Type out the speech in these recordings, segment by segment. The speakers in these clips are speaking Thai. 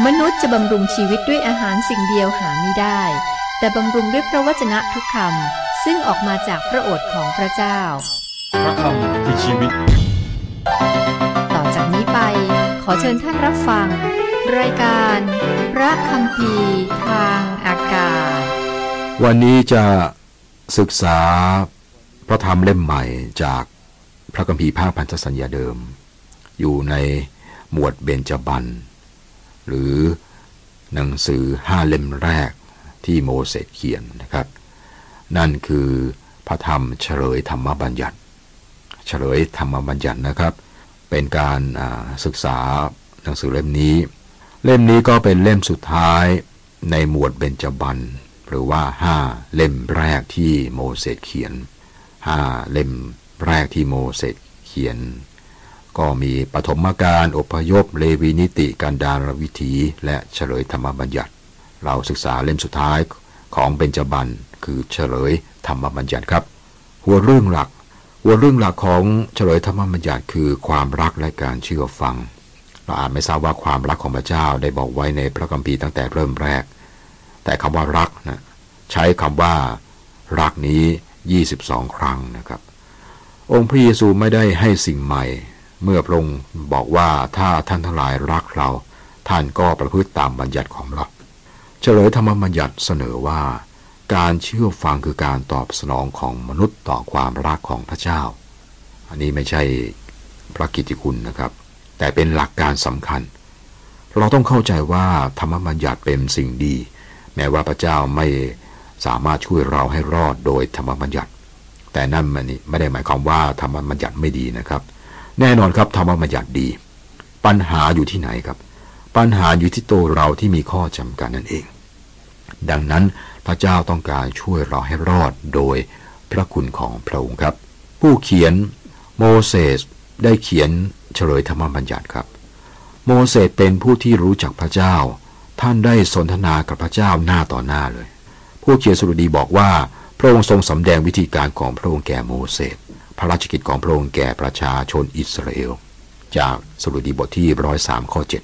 มนุษย์จะบำรุงชีวิตด้วยอาหารสิ่งเดียวหาไม่ได้แต่บำรุงด้วยพระวจนะทุกคำซึ่งออกมาจากพระโอษฐ์ของพระเจ้าพระคำคือชีวิตต่อจากนี้ไปขอเชิญท่านรับฟังรายการพระคัมภีร์ทางอากาศวันนี้จะศึกษาพระธรรมเล่มใหม่จากพระคัมภีร์ภาคพันธสัญญาเดิมอยู่ในหมวดเบญจบรรณหรือหนังสือ5เล่มแรกที่โมเสสเขียนนะครับนั่นคือพระธรรมเฉลยธรรมบัญญัติเฉลยธรรมบัญญัตินะครับเป็นการศึกษาหนังสือเล่มนี้ก็เป็นเล่มสุดท้ายในหมวดเบญจบรรณหรือว่า5เล่มแรกที่โมเสสเขียน5เล่มแรกที่โมเสสเขียนก็มีปฐมกาลอพยพเลวีนิติกันดารวิถีและเฉลยธรรมบัญญัติเราศึกษาเล่มสุดท้ายของเบญจบรรณคือเฉลยธรรมบัญญัติครับหัวเรื่องหลักของเฉลยธรรมบัญญัติคือความรักและการเชื่อฟังเราอาจไม่ทราบว่าความรักของพระเจ้าได้บอกไว้ในพระคัมภีร์ตั้งแต่เริ่มแรกแต่คำว่ารักนะใช้คำว่ารักนี้22ครั้งนะครับองค์พระเยซูไม่ได้ให้สิ่งใหม่เมื่อพระองค์บอกว่าถ้าท่านทั้งหลายรักเราท่านก็ประพฤติตามบัญญัติของเราเฉลยธรรมบัญญัติเสนอว่าการเชื่อฟังคือการตอบสนองของมนุษย์ต่อความรักของพระเจ้าอันนี้ไม่ใช่พระกิตติคุณนะครับแต่เป็นหลักการสำคัญเราต้องเข้าใจว่าธรรมบัญญัติเป็นสิ่งดีแม้ว่าพระเจ้าไม่สามารถช่วยเราให้รอดโดยธรรมบัญญัติแต่นั่นไม่ได้หมายความว่าธรรมบัญญัติไม่ดีนะครับแน่นอนครับธรรมบัญญัติดีปัญหาอยู่ที่ไหนครับปัญหาอยู่ที่ตัวเราที่มีข้อจำกัดนั่นเองดังนั้นพระเจ้าต้องการช่วยเราให้รอดโดยพระคุณของพระองค์ครับผู้เขียนโมเสสได้เขียนเฉลยธรรมบัญญัติครับโมเสสเป็นผู้ที่รู้จักพระเจ้าท่านได้สนทนากับพระเจ้าหน้าต่อหน้าเลยผู้เขียนสดุดีบอกว่าพระองค์ทรงสำแดงวิธีการของพระองค์แก่โมเสสพระราชกิจของพระองค์แก่ประชาชนอิสราเอลจากสดุดีบทที่103ข้อ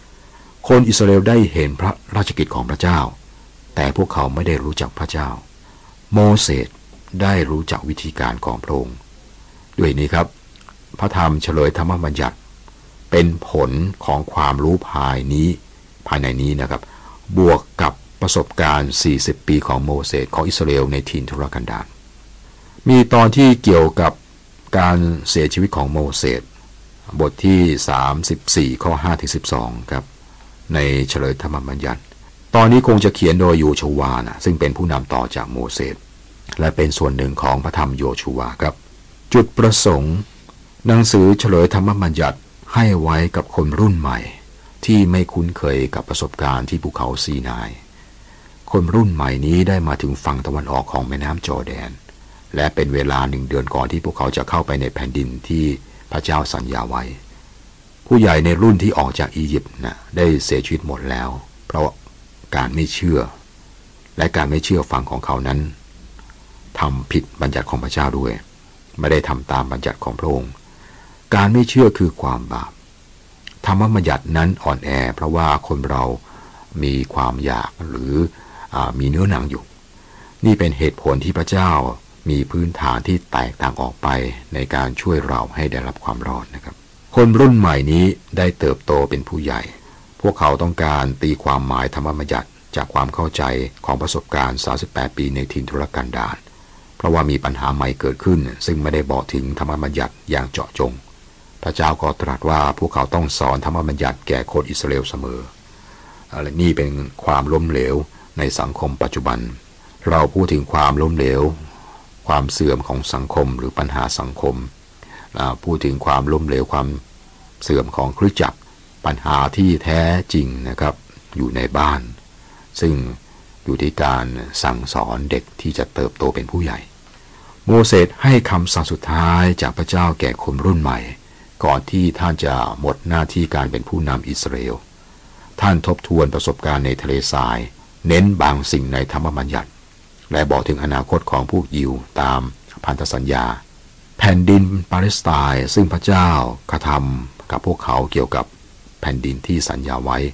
7คนอิสราเอลได้เห็นพระราชกิจของพระเจ้าแต่พวกเขาไม่ได้รู้จักพระเจ้าโมเสสได้รู้จักวิธีการของพระองค์ด้วยนี้ครับพระธรรมเฉลยธรรมบัญญัติเป็นผลของความรู้ภายในนี้นะครับบวกกับประสบการณ์40ปีของโมเสสของอิสราเอลในถิ่นทุรกันดารมีตอนที่เกี่ยวกับการเสียชีวิตของโมเสสบทที่34ข้อ5ถึง12ครับในเฉลยธรรมบัญญัติตอนนี้คงจะเขียนโดยโยชูวาซึ่งเป็นผู้นำต่อจากโมเสสและเป็นส่วนหนึ่งของพระธรรมโยชูวาครับจุดประสงค์หนังสือเฉลยธรรมบัญญัติให้ไว้กับคนรุ่นใหม่ที่ไม่คุ้นเคยกับประสบการณ์ที่ภูเขาซีนายคนรุ่นใหม่นี้ได้มาถึงฝั่งตะวันออกของแม่น้ำจอร์แดนและเป็นเวลา1 เดือนก่อนที่พวกเขาจะเข้าไปในแผ่นดินที่พระเจ้าสัญญาไว้ผู้ใหญ่ในรุ่นที่ออกจากอียิปต์ได้เสียชีวิตหมดแล้วเพราะการไม่เชื่อและการไม่เชื่อฟังของเขานั้นทำผิดบัญญัติของพระเจ้าด้วยไม่ได้ทำตามบัญญัติของพระองค์การไม่เชื่อคือความบาปธรรมบัญญัตินั้นอ่อนแอเพราะว่าคนเรามีความอยากหรือมีเนื้อหนังอยู่นี่เป็นเหตุผลที่พระเจ้ามีพื้นฐานที่แตกต่างออกไปในการช่วยเราให้ได้รับความรอดนะครับคนรุ่นใหม่นี้ได้เติบโตเป็นผู้ใหญ่พวกเขาต้องการตีความหมายธรรมบัญญัติจากความเข้าใจของประสบการณ์38ปีในถิ่นทุรกันดารเพราะว่ามีปัญหาใหม่เกิดขึ้นซึ่งไม่ได้บอกถึงธรรมบัญญัติอย่างเจาะจงพระเจ้าก็ตรัสว่าพวกเขาต้องสอนธรรมบัญญัติแก่คนอิสราเอลเสมอและนี่เป็นความล้มเหลวในสังคมปัจจุบันเราพูดถึงความล้มเหลวความเสื่อมของสังคมหรือปัญหาสังคมพูดถึงความล้มเหลวความเสื่อมของคริสตจักรปัญหาที่แท้จริงนะครับอยู่ในบ้านซึ่งอยู่ที่การสั่งสอนเด็กที่จะเติบโตเป็นผู้ใหญ่โมเสสให้คำสั่งสุดท้ายจากพระเจ้าแก่คนรุ่นใหม่ก่อนที่ท่านจะหมดหน้าที่การเป็นผู้นำอิสราเอลท่านทบทวนประสบการณ์ในทะเลทรายเน้นบางสิ่งในธรรมบัญญัติและบอกถึงอนาคตของพวกยิวตามพันธสัญญาแผ่นดินปาเลสไตน์ซึ่งพระเจ้ากระทำกับพวกเขาเกี่ยวกับแผ่นดินที่สัญญาไว้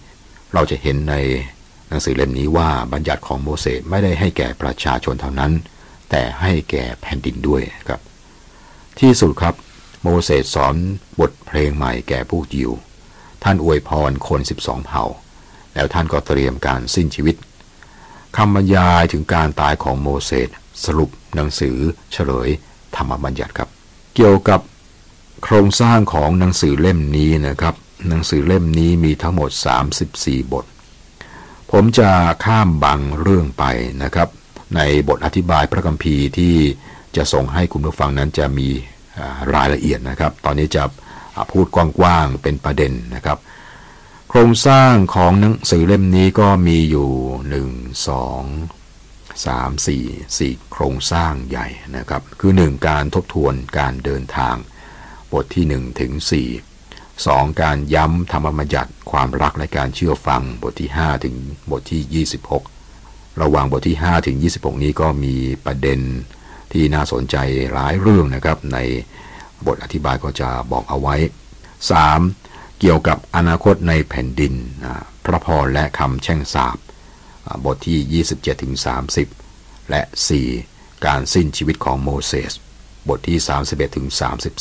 เราจะเห็นในหนังสือเล่มนี้ว่าบัญญัติของโมเสสไม่ได้ให้แก่ประชาชนเท่านั้นแต่ให้แก่แผ่นดินด้วยครับที่สุดครับโมเสสสอนบทเพลงใหม่แก่ผู้ยิวท่านอวยพรคน12เผ่าแล้วท่านก็เตรียมการสิ้นชีวิตคำบรรยายถึงการตายของโมเสสสรุปหนังสือเฉลยธรรมบัญญัติครับเกี่ยวกับโครงสร้างของหนังสือเล่มนี้นะครับหนังสือเล่มนี้มีทั้งหมด34บทผมจะข้ามบางเรื่องไปนะครับในบทอธิบายพระคัมภีร์ที่จะส่งให้คุณผู้ฟังนั้นจะมีรายละเอียดนะครับตอนนี้จะพูดกว้างๆเป็นประเด็นนะครับโครงสร้างของหนังสือเล่มนี้ก็มีอยู่1 2 3 4โครงสร้างใหญ่นะครับคือ1การทบทวนการเดินทางบทที่1ถึง4 2การย้ำธรรมบัญญัติความรักและการเชื่อฟังบทที่5ถึงบทที่26ระหว่างบทที่5ถึง26นี้ก็มีประเด็นที่น่าสนใจหลายเรื่องนะครับในบทอธิบายก็จะบอกเอาไว้3เกี่ยวกับอนาคตในแผ่นดินพระพรและคำแช่งสาปบทที่27ถึง30และ4การสิ้นชีวิตของโมเสสบทที่31ถึง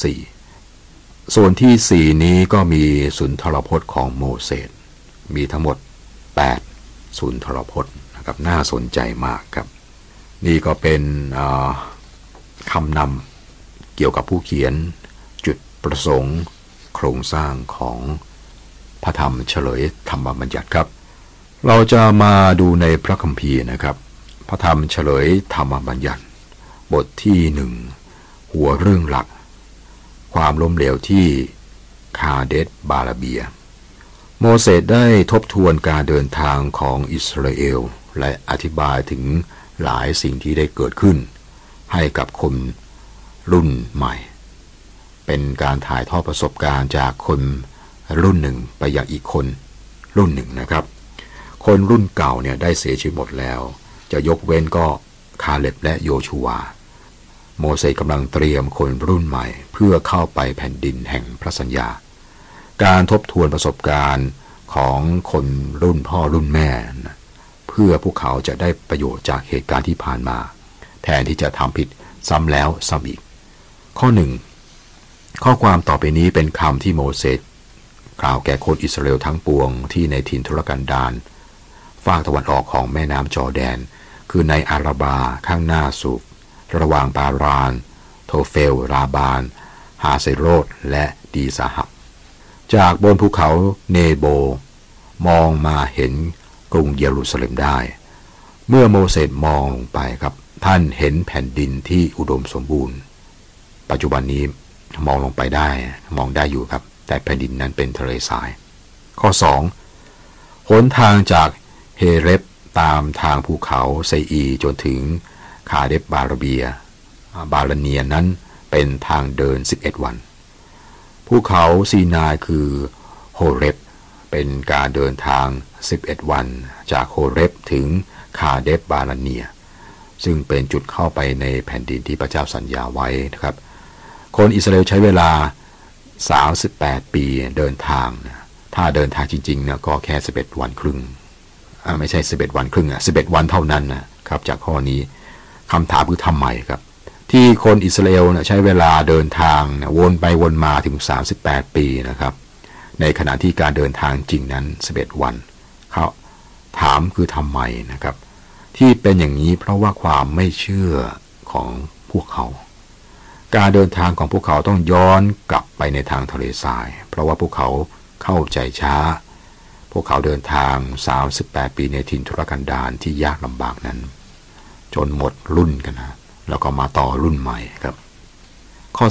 34ส่วนที่4นี้ก็มีสุนทรพจน์ของโมเสสมีทั้งหมด8สุนทรพจน์นะครับน่าสนใจมากครับนี่ก็เป็นคำนำเกี่ยวกับผู้เขียนจุดประสงค์โครงสร้างของพระธรรมเฉลยธรรมบัญญัติครับเราจะมาดูในพระคัมภีร์นะครับพระธรรมเฉลยธรรมบัญญัติบทที่1หัวเรื่องหลักความล้มเหลวที่คาเดสบาร์เบียโมเสสได้ทบทวนการเดินทางของอิสราเอลและอธิบายถึงหลายสิ่งที่ได้เกิดขึ้นให้กับคนรุ่นใหม่เป็นการถ่ายทอดประสบการณ์จากคนรุ่นหนึ่งไปยังอีกคนรุ่นหนึ่งนะครับคนรุ่นเก่าเนี่ยได้เสียชีวิตหมดแล้วจะยกเว้นก็คาเล็บและโยชูวาโมเสสกำลังเตรียมคนรุ่นใหม่เพื่อเข้าไปแผ่นดินแห่งพระสัญญาการทบทวนประสบการณ์ของคนรุ่นพ่อรุ่นแม่เพื่อพวกเขาจะได้ประโยชน์จากเหตุการณ์ที่ผ่านมาแทนที่จะทำผิดซ้ำแล้วซ้ำอีกข้อ1ข้อความต่อไปนี้เป็นคำที่โมเสสกล่าวแก่คนอิสราเอลทั้งปวงที่ในถิ่นทุรกันดารฝั่งตะวันออกของแม่น้ำจอร์แดนคือในอาราบาข้างหน้าสูบระหว่างปารานโทเฟลราบานฮาเซโรดและดีซาหับจากบนภูเขาเนโบมองมาเห็นกรุงเยรูซาเล็มได้เมื่อโมเสสมองลงไปครับท่านเห็นแผ่นดินที่อุดมสมบูรณ์ปัจจุบันนี้มองลงไปได้มองได้อยู่ครับแต่แผ่นดินนั้นเป็นทะเลทรายข้อ2หนทางจากเฮเรบตามทางภูเขาไซอีจนถึงคาเดบบาลาเนียนั้นเป็นทางเดิน11วันภูเขาซีนายคือโฮเรบเป็นการเดินทาง11วันจากโฮเรบถึงคาเดบบาลาเนียซึ่งเป็นจุดเข้าไปในแผ่นดินที่พระเจ้าสัญญาไว้นะครับคนอิสราเอลใช้เวลา38ปีเดินทางถ้าเดินทางจริงๆเนี่ยก็แค่11วันครึ่งไม่ใช่11วันครึ่ง11วันเท่านั้นนะครับจากข้อนี้คำถามคือทำไมครับที่คนอิสราเอลใช้เวลาเดินทางวนไปวนมาถึง38ปีนะครับในขณะที่การเดินทางจริงนั้น11วันเขาถามคือทำไมนะครับที่เป็นอย่างนี้เพราะว่าความไม่เชื่อของพวกเขาการเดินทางของพวกเขาต้องย้อนกลับไปในทางทะเลทรายเพราะว่าพวกเขาเข้าใจช้าพวกเขาเดินทาง38ปีในถิ่นทุรกันดารที่ยากลำบากนั้นจนหมดรุ่นกันนะแล้วก็มาต่อรุ่นใหม่ครับข้อ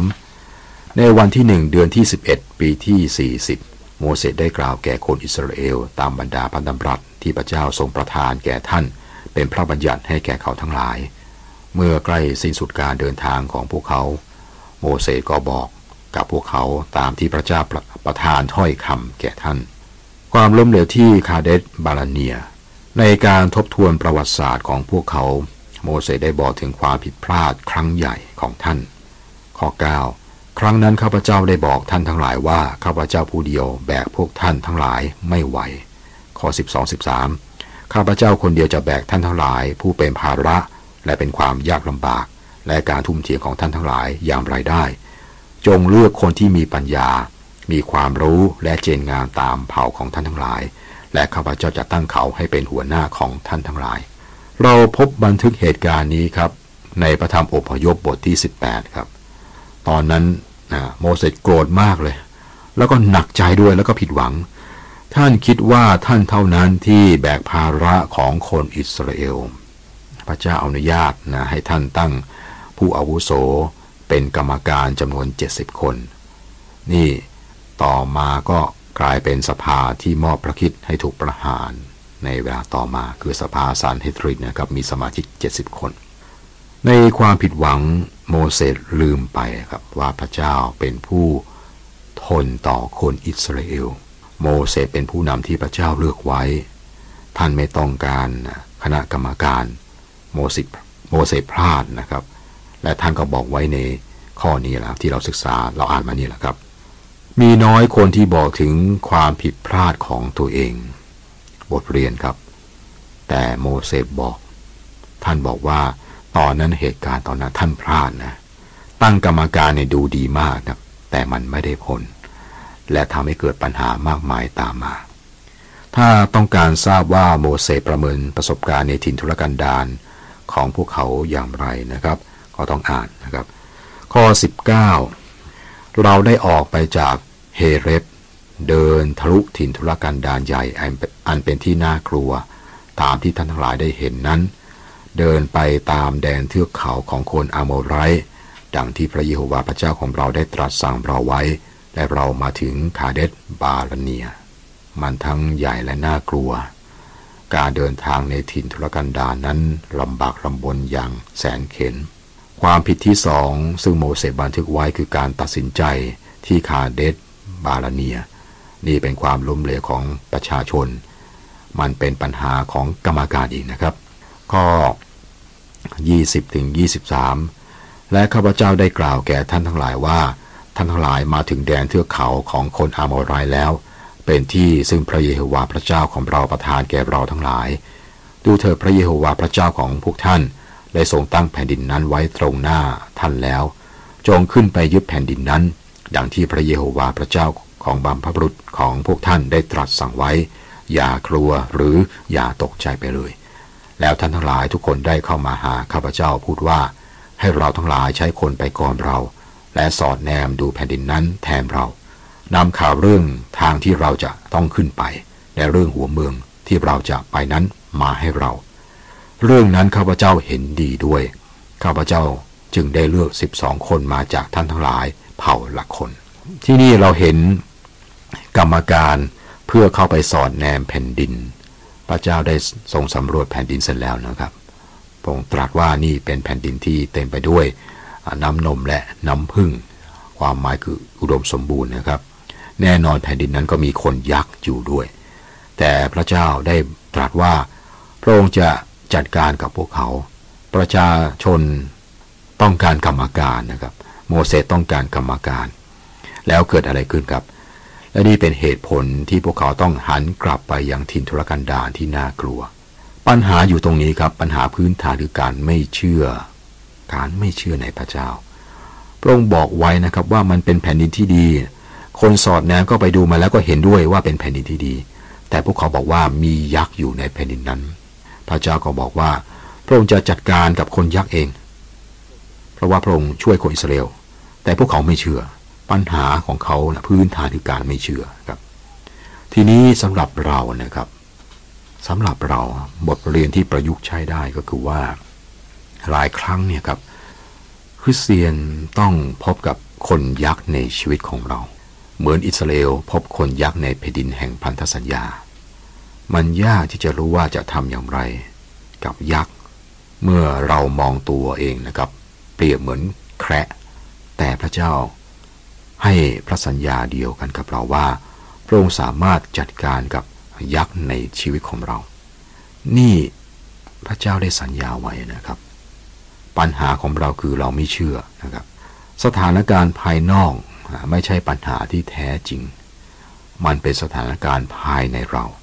3ในวันที่1เดือนที่11ปีที่40โมเสสได้กล่าวแก่คนอิสราเอลตามบรรดาพันธบัญญัติที่พระเจ้าทรงประทานแก่ท่านเป็นพระบัญญัติให้แก่เขาทั้งหลายเมื่อใกล้สิ้นสุดการเดินทางของพวกเขาโมเสสก็บอกกับพวกเขาตามที่พระเจ้าประทานถ้อยคำแก่ท่านความล้มเหลวที่คาเดสบาลาเนียในการทบทวนประวัติศาสตร์ของพวกเขาโมเสสได้บอกถึงความผิดพลาดครั้งใหญ่ของท่านข้อ9ครั้งนั้นข้าพเจ้าได้บอกท่านทั้งหลายว่าข้าพเจ้าผู้เดียวแบกพวกท่านทั้งหลายไม่ไหวขข้อ 12-13 ข้าพเจ้าคนเดียวจะแบกท่านทั้งหลายผู้เป็นภาระและเป็นความยากลำบากและการทุ่มเทของท่านทั้งหลายอย่างไรได้จงเลือกคนที่มีปัญญามีความรู้และเจนงามตามเผ่าของท่านทั้งหลายและข้าพเจ้าจะตั้งเขาให้เป็นหัวหน้าของท่านทั้งหลายเราพบบันทึกเหตุการณ์นี้ครับในพระธรรมอพยพบทที่18ครับตอนนั้นโมเสสโกรธมากเลยแล้วก็หนักใจด้วยแล้วก็ผิดหวังท่านคิดว่าท่านเท่านั้นที่แบกภาระของคนอิสราเอลพระเจ้าอนุญาตให้ท่านตั้งผู้อาวุโสเป็นกรรมการจำนวน70คนนี่ต่อมาก็กลายเป็นสภาที่มอบพระคริสต์ให้ถูกประหารในเวลาต่อมาคือสภาซานเฮดรินนะครับมีสมาชิก70คนในความผิดหวังโมเสสลืมไปครับว่าพระเจ้าเป็นผู้ทนต่อคนอิสราเอลโมเสสเป็นผู้นำที่พระเจ้าเลือกไว้ท่านไม่ต้องการคณะกรรมการโมเสสพลาดนะครับและท่านก็บอกไว้ในข้อนี้แหละที่เราศึกษาเราอ่านมานี่แหละครับมีน้อยคนที่บอกถึงความผิดพลาดของตัวเองบทเรียนครับแต่โมเสสบอกท่านบอกว่าตอนนั้นเหตุการณ์ตอนนั้นท่านพลาดนะตั้งกรรมการเนี่ยดูดีมากนะแต่มันไม่ได้ผลและทำให้เกิดปัญหามากมายตามมาถ้าต้องการทราบว่าโมเสสประเมินประสบการณ์ในถิ่นทุรกันดารของพวกเขาอย่างไรนะครับก็ต้องอ่านนะครับข้อ19เราได้ออกไปจากเฮเรบเดินทะลุถิ่นทุรกันดารใหญ่อันเป็นที่น่ากลัวตามที่ท่านทั้งหลายได้เห็นนั้นเดินไปตามแดนเทือกเขาของคนอาโมไรต์ดังที่พระเยโฮวาห์พระเจ้าของเราได้ตรัสสั่งเราไว้และเรามาถึงคาเดสบาลเนียมันทั้งใหญ่และน่ากลัวการเดินทางในถิ่นทุรกันดารนั้นลำบากลำบนอย่างแสนเข็ญความผิดที่สองซึ่งโมเสสบันทึกไว้คือการตัดสินใจที่คาเดสบาลเนียนี่เป็นความล้มเหลวของประชาชนมันเป็นปัญหาของกรรมการอีกนะครับข้อ 20-23 และข้าพเจ้าได้กล่าวแก่ท่านทั้งหลายว่าท่านทั้งหลายมาถึงแดนเทือกเขาของคนอาโมไรต์แล้วเป็นที่ซึ่งพระเยโฮวาห์พระเจ้าของเราประทานแก่เราทั้งหลายดูเถิดพระเยโฮวาห์พระเจ้าของพวกท่านได้ทรงตั้งแผ่นดินนั้นไว้ตรงหน้าท่านแล้วจงขึ้นไปยึดแผ่นดินนั้นดังที่พระเยโฮวาห์พระเจ้าของบรรพบุรุษของพวกท่านได้ตรัสสั่งไว้อย่ากลัวหรืออย่าตกใจไปเลยแล้วท่านทั้งหลายทุกคนได้เข้ามาหาข้าพเจ้าพูดว่าให้เราทั้งหลายใช้คนไปก่อนเราและสอดแนมดูแผ่นดินนั้นแทนเรานำข่าวเรื่องทางที่เราจะต้องขึ้นไปและเรื่องหัวเมืองที่เราจะไปนั้นมาให้เราเรื่องนั้นข้าพเจ้าเห็นดีด้วยข้าพเจ้าจึงได้เลือก12คนมาจากท่านทั้งหลายเผ่าละคนที่นี่เราเห็นกรรมการเพื่อเข้าไปสอดแนมแผ่นดินพระเจ้าได้ทรงสำรวจแผ่นดินเสร็จแล้วนะครับพระองค์ตรัสว่านี่เป็นแผ่นดินที่เต็มไปด้วยน้ำนมและน้ำผึ้งความหมายคืออุดมสมบูรณ์นะครับแน่นอนแผ่นดินนั้นก็มีคนยักษ์อยู่ด้วยแต่พระเจ้าได้ตรัสว่าพระองค์จะจัดการกับพวกเขาประชาชนต้องการกรรมการนะครับโมเสสต้องการกรรมการแล้วเกิดอะไรขึ้นครับและนี่เป็นเหตุผลที่พวกเขาต้องหันกลับไปยังถิ่นทุรกันดารที่น่ากลัวปัญหาอยู่ตรงนี้ครับปัญหาพื้นฐานคือการไม่เชื่อในพระเจ้าพระองค์บอกไว้นะครับว่ามันเป็นแผ่นดินที่ดีคนสอดแนมก็ไปดูมาแล้วก็เห็นด้วยว่าเป็นแผ่นดินที่ดีแต่พวกเขาบอกว่ามียักษ์อยู่ในแผ่นดินนั้นพระเจ้าก็บอกว่าพระองค์จะจัดการกับคนยักษ์เองเพราะว่าพระองค์ช่วยคนอิสราเอลแต่พวกเขาไม่เชื่อปัญหาของเขานะพื้นฐานคือการไม่เชื่อครับทีนี้สำหรับเรานะครับสำหรับเราบทเรียนที่ประยุกต์ใช้ได้ก็คือว่าหลายครั้งเนี่ยครับคริสเตียนต้องพบกับคนยักษ์ในชีวิตของเราเหมือนอิสราเอลพบคนยักษ์ในแผ่นดินแห่งพันธสัญญามันยากที่จะรู้ว่าจะทำอย่างไรกับยักษ์เมื่อเรามองตัวเองนะครับเปรียบเหมือนแคระแต่พระเจ้าให้พระสัญญาเดียวกันกับเราว่าพระองค์สามารถจัดการกับยักษ์ในชีวิตของเรานี่พระเจ้าได้สัญญาไว้นะครับปัญหาของเราคือเราไม่เชื่อนะครับสถานการณ์ภายนอกไม่ใช่ปัญหาที่แท้จริงมันเป็นสถานการณ์ภายในเรา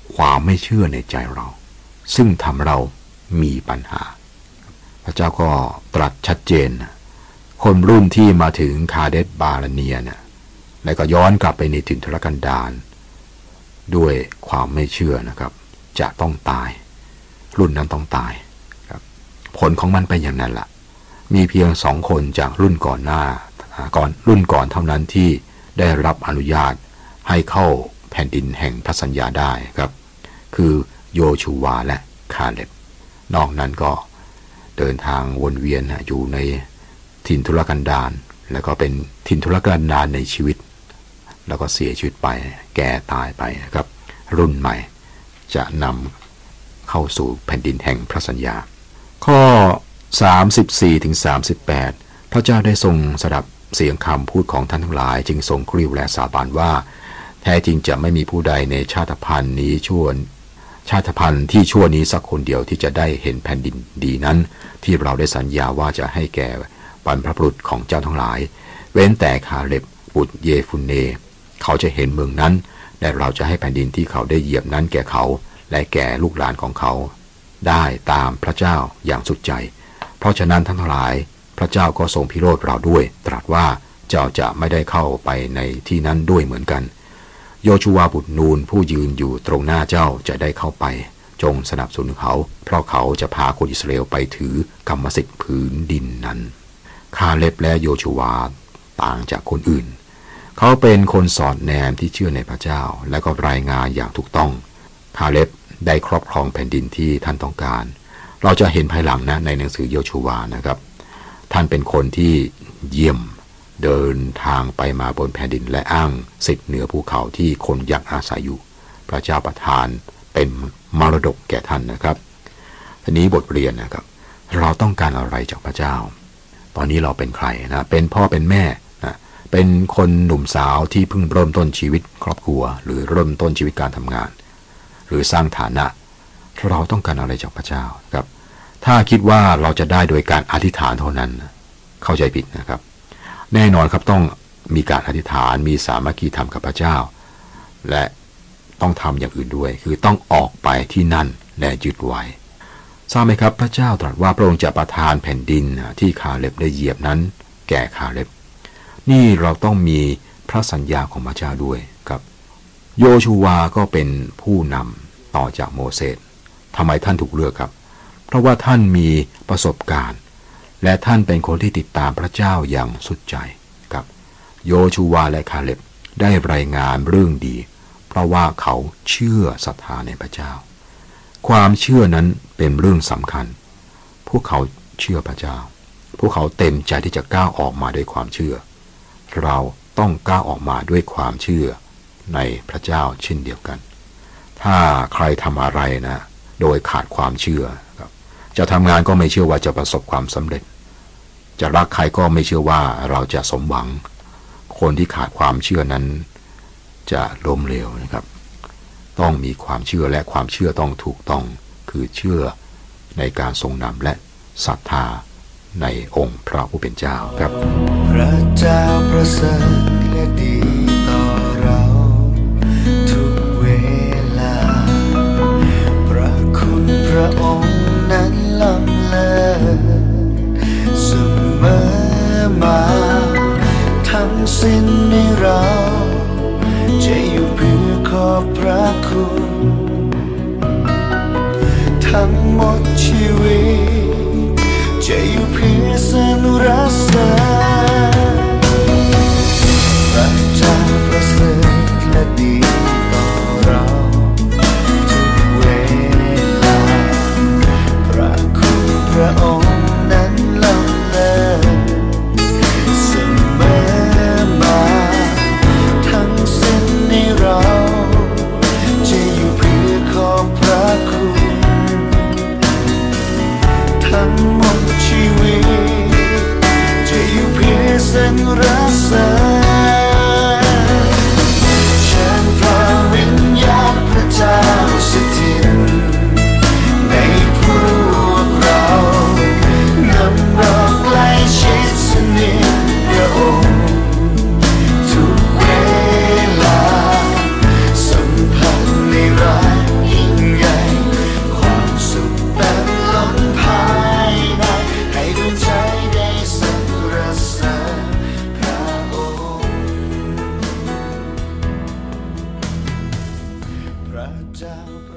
ความไม่เชื่อในใจเราซึ่งทำเรามีปัญหาพระเจ้าก็ตรัสชัดเจนคนรุ่นที่มาถึงคาเดสบาราเนียเนี่ยแล้วก็ย้อนกลับไปในถิ่นทุรกันดารด้วยความไม่เชื่อนะครับจะต้องตายรุ่นนั้นต้องตายครับผลของมันเป็นอย่างนั้นล่ะมีเพียง2 คนจากรุ่นก่อนเท่านั้นที่ได้รับอนุญาตให้เข้าแผ่นดินแห่งพระสัญญาได้ครับคือโยชูวาและคาเลบนอกนั้นก็เดินทางวนเวียนอยู่ในถิ่นทุรกันดารแล้วก็เป็นถิ่นทุรกันดารในชีวิตแล้วก็เสียชีวิตไปแก่ตายไปนะครับรุ่นใหม่จะนำเข้าสู่แผ่นดินแห่งพระสัญญาข้อ 34-38 พระเจ้าได้ทรงสดับเสียงคำพูดของท่านทั้งหลายจึงทรงกริ้วและสาบานว่าแท้จริงจะไม่มีผู้ใดในชาติพันธุ์ที่ชั่วนี้สักคนเดียวที่จะได้เห็นแผ่นดินดีนั้นที่เราได้สัญญาว่าจะให้แก่บรรพบุรุษของเจ้าทั้งหลายเว้นแต่คาเลบบุตรเยฟุนเนเขาจะเห็นเมืองนั้นและเราจะให้แผ่นดินที่เขาได้เหยียบนั้นแก่เขาและแก่ลูกหลานของเขาได้ตามพระเจ้าอย่างสุดใจเพราะฉะนั้นท่านทั้งหลายพระเจ้าก็ทรงพิโรธเราด้วยตรัสว่าเจ้าจะไม่ได้เข้าไปในที่นั้นด้วยเหมือนกันโยชูวาบุตรนูนผู้ยืนอยู่ตรงหน้าเจ้าจะได้เข้าไปจงสนับสนุนเขาเพราะเขาจะพาคนอิสราเอลไปถือกรรมสิทธิ์ผืนดินนั้นคาเลบและโยชูวาต่างจากคนอื่นเขาเป็นคนสอดแนมที่เชื่อในพระเจ้าและก็รายงานอย่างถูกต้องคาเลบได้ครอบครองแผ่นดินที่ท่านต้องการเราจะเห็นภายหลังนะในหนังสือโยชูวานะครับท่านเป็นคนที่เยี่ยมเดินทางไปมาบนแผ่นดินและอ้างสิทธิ์เหนือภูเขาที่คนยักษ์อาศัยอยู่พระเจ้าประทานเป็นมรดกแก่ท่านนะครับทีนี้บทเรียนนะครับเราต้องการอะไรจากพระเจ้าตอนนี้เราเป็นใครนะเป็นพ่อเป็นแม่นะเป็นคนหนุ่มสาวที่เพิ่งเริ่มต้นชีวิตครอบครัวหรือเริ่มต้นชีวิตการทำงานหรือสร้างฐานะเราต้องการอะไรจากพระเจ้าครับถ้าคิดว่าเราจะได้โดยการอธิษฐานเท่านั้นเข้าใจผิดนะครับแน่นอนครับต้องมีการอธิษฐานมีสามัคคีธรรมกับพระเจ้าและต้องทำอย่างอื่นด้วยคือต้องออกไปที่นั่นและยึดไว้ทราบไหมครับพระเจ้าตรัสว่าพระองค์จะประทานแผ่นดินที่คาเลบได้เหยียบนั้นแก่คาเลบนี่เราต้องมีพระสัญญาของพระเจ้าด้วยครับโยชูวาก็เป็นผู้นำต่อจากโมเสสทำไมท่านถูกเลือกครับเพราะว่าท่านมีประสบการณ์และท่านเป็นคนที่ติดตามพระเจ้าอย่างสุดใจครับโยชูวาและคาเลบได้รายงานเรื่องดีเพราะว่าเขาเชื่อศรัทธาในพระเจ้าความเชื่อนั้นเป็นเรื่องสำคัญพวกเขาเชื่อพระเจ้าพวกเขาเต็มใจที่จะก้าวออกมาด้วยความเชื่อเราต้องก้าวออกมาด้วยความเชื่อในพระเจ้าเช่นเดียวกันถ้าใครทำอะไรนะโดยขาดความเชื่อครับจะทำงานก็ไม่เชื่อว่าจะประสบความสำเร็จจะรักใครก็ไม่เชื่อว่าเราจะสมหวังคนที่ขาดความเชื่อนั้นจะล้มเหลวนะครับต้องมีความเชื่อและความเชื่อต้องถูกต้องคือเชื่อในการทรงนำและศรัทธาในองค์พระผู้เป็นเจ้าครับพระเจ้าประเสริฐและดีต่อเราทุกเวลาพระคุณพระองค์นั้นล้ำเลิศเสมอมาทั้งสิ้นในเราจะอยู่เพื่อขอบพระคุณทั้งหมดชีวิตจะอยู่เพื่อสรรเสริญพระเจ้าประเสริฐและดีต่อเราทุกเวลาพระคุณพระองค์นั้นล้ำเลิศเสมอมาทั้งสิ้นในเราจะอยู่เพื่อขอบพระคุณทั้งหมดชีวิตจะอยู่เจ้าป